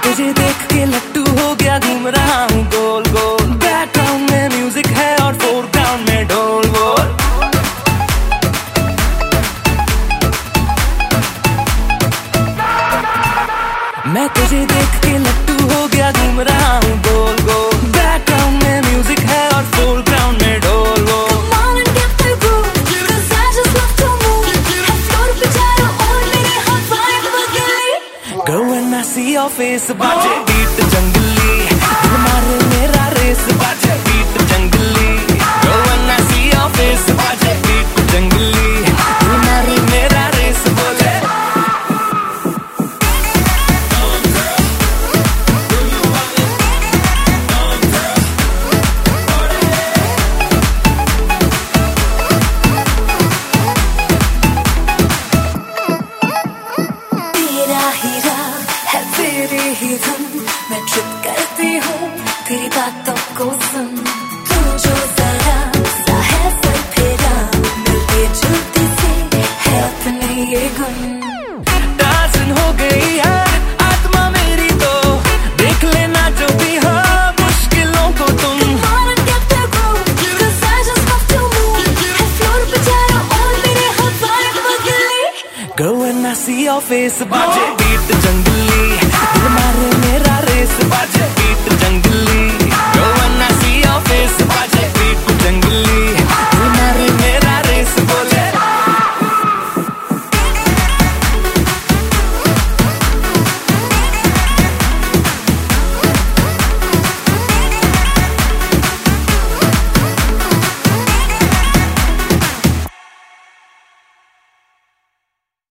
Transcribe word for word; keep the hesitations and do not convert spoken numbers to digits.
तुझे देख के लट्टू हो गया, घूम रहा हूँ गोल गोल। बैकग्राउंड में म्यूजिक है और फोरग्राउंड में ढोल बोल। मैं तुझे देख के लट्टू हो गया, घूम रहा हूँ गोल गोल। बैकग्राउंड में म्यूजिक है और फोरग्राउंड में ढोल बोल। Girl, when I see your face, बाजे बीट जंगली, दिल मारे मेरा रेस, बाजे बीट जंगली। Girl, when I see your face, बाजे बीट जंगली, दिल मारे मेरा रेस, बोले। तेरी ही धुन मैं ट्रिप करती हूँ, तेरी बातों को सुन। तू जो जरा सा है सर फेरा, मिलती जुलती सी है अपने ये गुण। दासन हो गई यार आत्मा मेरी, तो देख लेना जो भी हो मुश्किलों को तुम। Girl, when I see your face, बाजे